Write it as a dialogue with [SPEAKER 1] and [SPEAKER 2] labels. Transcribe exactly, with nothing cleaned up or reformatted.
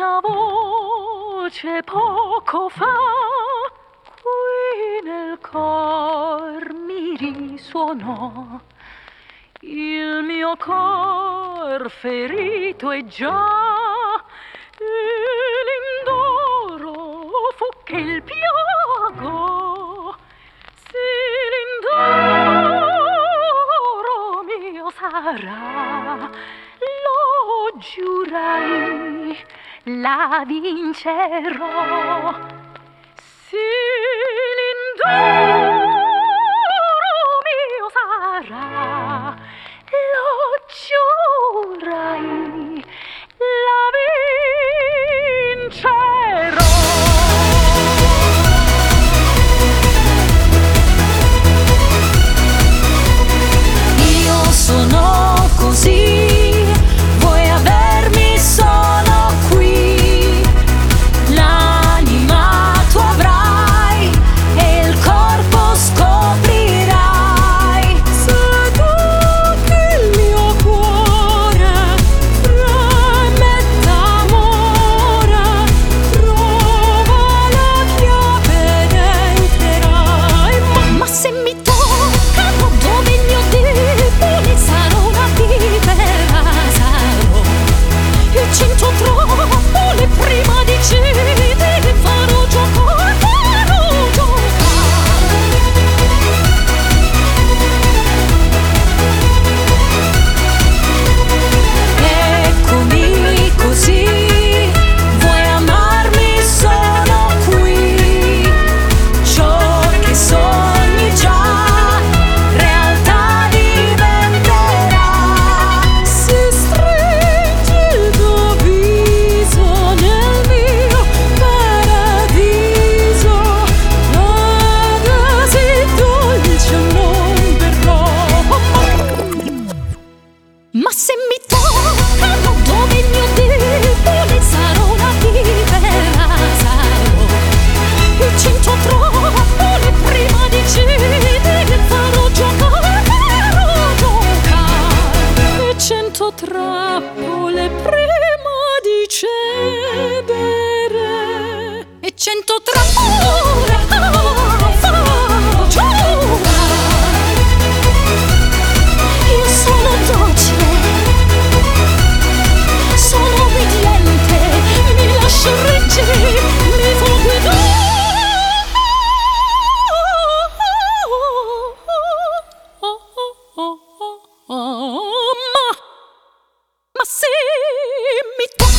[SPEAKER 1] una voce poco fa qui nel cor mi risuonò. Il mio cor ferito è già, e l'indoro fu che il piago. Se l'indoro mio sarà, lo giurai, la vincerò. Se l'indoro mio sarà, lo giurai, la vincerò. Io sono così, vuoi avermi solo qui, l'anima tu avrai e il corpo scoprirai. Se tu che il mio cuore fremetta amore, trova la chiave ed entrerai. Ma, ma se mi toccano dove il mio debole sarò una vipera, sarò il cento trappole prima di cedere, farò giocare, farò giocare. Eccomi così, vuoi amarmi solo qui, ciò che sogni già realtà diventerà. Se stringi il tuo viso nel mio paradiso, nada si dolce non verrò. Ma se mi toccano dove il mio debole sarò una vipera, sarò il cento trappole prima di cedere, farò giocare, farò giocare. E cento trappole prima di cedere, e cento trappole farò giocare. Io sono docile, sono obbediente, mi lascio reggere, mi fa guidare. Ma, ma se mi